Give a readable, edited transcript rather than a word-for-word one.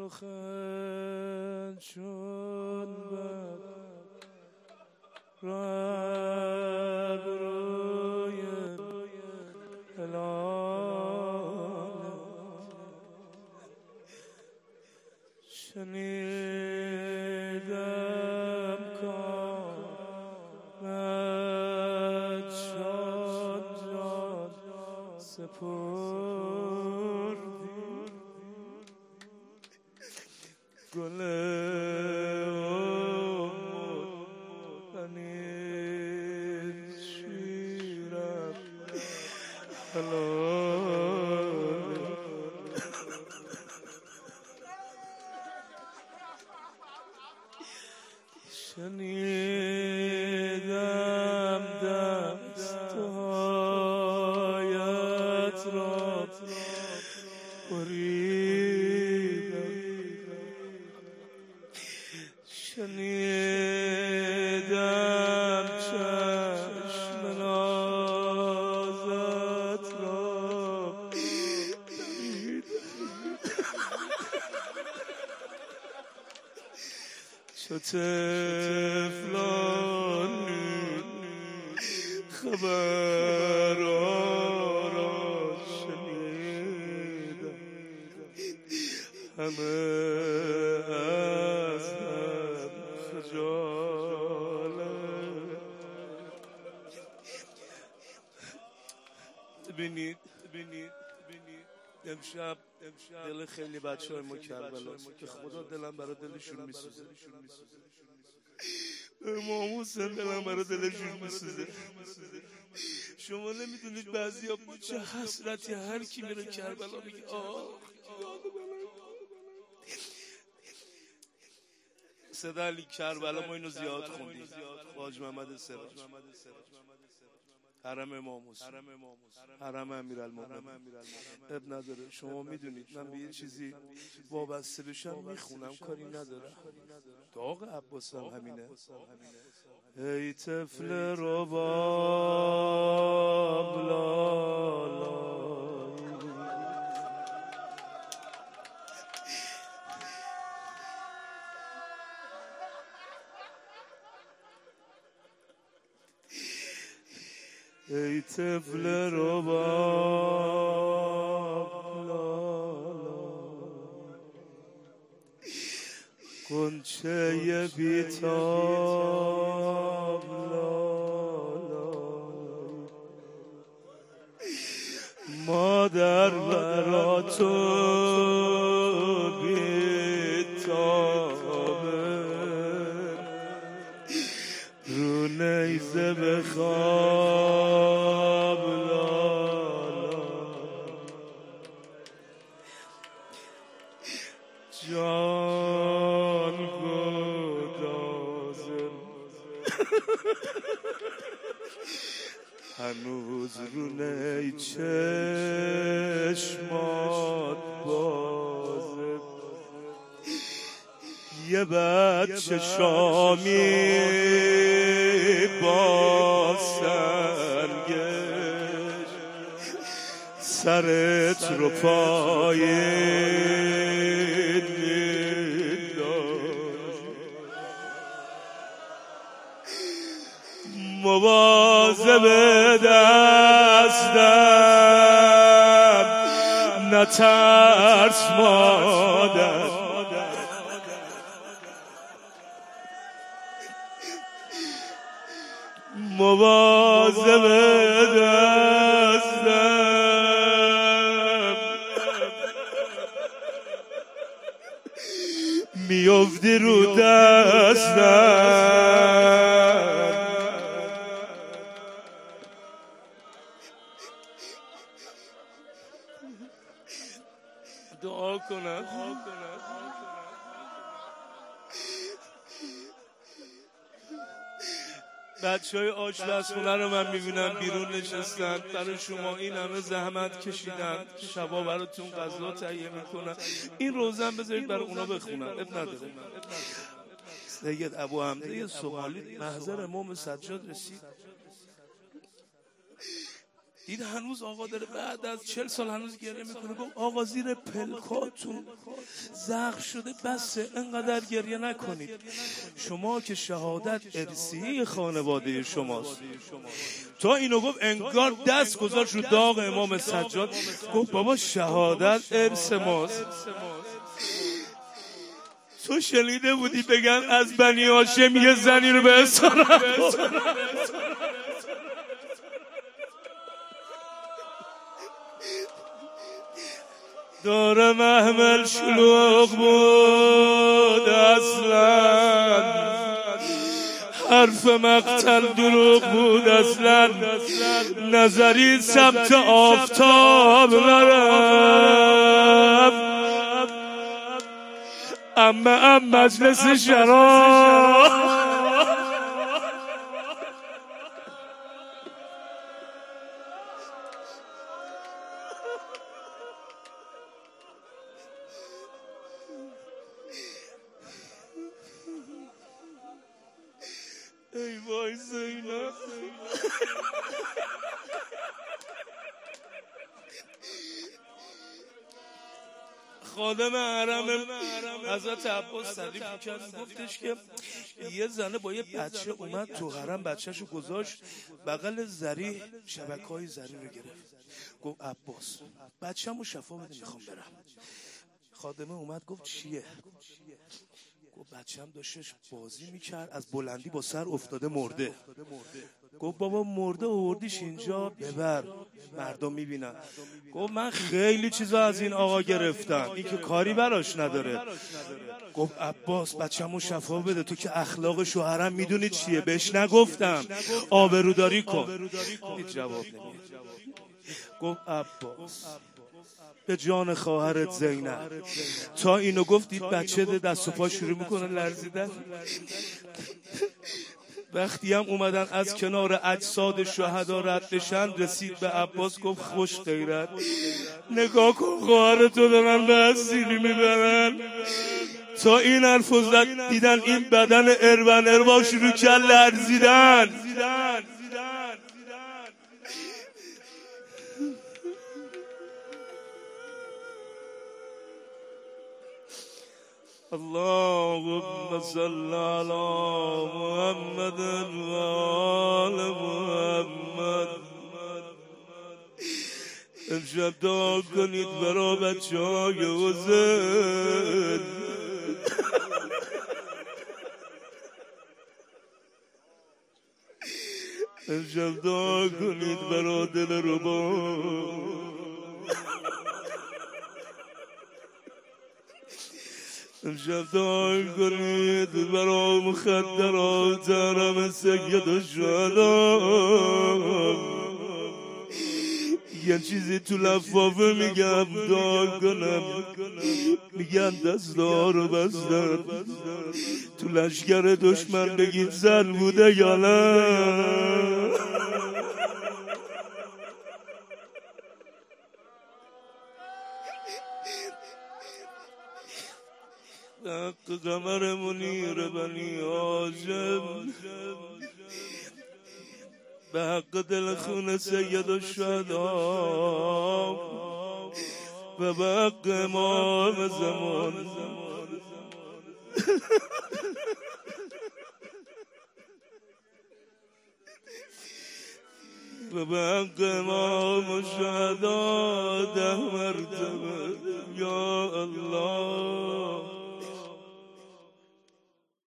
رخت چون بر رب روی هلال شنیدم کامت شد جان سپردی گل امید شیرم حلال شنیدم دستهایت را بریدم شنیدم چشم نازت را چو طفلانی خبرها را شنیدم همه از هم خجالت ببینید امشب دل خیلی بچه‌های ما کربلاست که خدا دلم برای دلشون میسوزه امام حسین دلم برای دلشون میسوزه شما نمیدونید بعضیا با چه حسرتی هر کی میره کربلا میگه آه صدا علی کربلا ما اینو زیاد خوندیم حاج محمد سراج حرم امام حسین حرم امیرالمومنین اب نداره شما میدونید من به یه چیزی وابسته بشم میخونم کاری ندارم داغ عباس هم همینه ای طفل رباب لالایی ای طفل رباب لالایی غنچه بی‌تاب لالایی مادر برا تو بی‌تابه رو نیزه بخواب جان گدازم هنوز رو نی چشمات بازه یه بچه شامی با سرگش سرت رو پایین میداشت مواظب دستم نترس مادر مواظب دستم میافتی رو دستم دعا کنم بچهای آشپزخونه رو من میبینم بیرون نشستن برای شما این همه زحمت کشیدن شبا براتون غذا تهیه میکنن این روزن بذارید برای اونا بخونن اب نداره سید ابو حمزه صومالی محضر امام سجاد رسید دید هنوز آقا داره بعد از 40 سال هنوز گریه میکنه. گفت آقا زیر پلکاتون زخم شده، بسه انقدر گریه نکنید، شما که شهادت ارثی خانواده شماست. تا اینو گفت انگار دست گذاشت رو داغ امام سجاد. گفت بابا شهادت ارث ماست. تو شنیده بودی بگن از بنی هاشم یه زنی رو به اسارت داره محمل شلوغ بود اصلا، حرف مقتل دروغ بود اصلا، نظری سمت آفتاب نرفت، اما مجلس شراب. ای وای زینب، خادم حرم حضرت عباس تعریف میکرد، گفتش که یه زنه با یه بچه اومد تو حرم، بچهشو گذاشت بغل ذریح، شبکه‌های ذریح رو گرفت. گفت عباس بچه‌مو شفا بده میخوام برم. خادمه اومد گفت چیه؟ گفت بچه‌م داشتش بازی میکرد، از بلندی با سر افتاده مرده. گفت بابا مرده آوردیش اینجا ببر مردم میبینن. گفت من خیلی چیزا از این آقا گرفتم، این که کاری براش نداره. گفت عباس بچه‌مو شفا بده، تو که اخلاق شوهرم میدونی چیه، بهش نگفتم آبروداری کن. هیچ جواب نمیده. گفت عباس به جان خواهرت زینب. تا اینو گفتید بچه دست و پا شروع میکنه لرزیدن. وقتی هم اومدن از کنار اجساد شهدا رد بشن، رسید به عباس گفت خوش غیرت، نگاه کن خواهرتو دارن به اسیری میبرن. تا این حرفو زد دیدن این بدن اروا شروع کرد لرزیدن. اللهم صل على محمد و آل محمد. امشب دعا کنید برای بچه‌های حسین. امشب دعا کنید برای دلربا. امشب دعا کنید برای مخدرات حرم سید الشهدا. یه چیزی تو لفافه میگم دعا کنم، میگن دستا رو بستن، تو لشکر دشمن بگید زن بوده یا نه. حق قمر منیر بنی هاشم، به حق دل خون سید الشهدا و به حق امام زمان و به حق امام شهدا 10 مرتبه یا الله.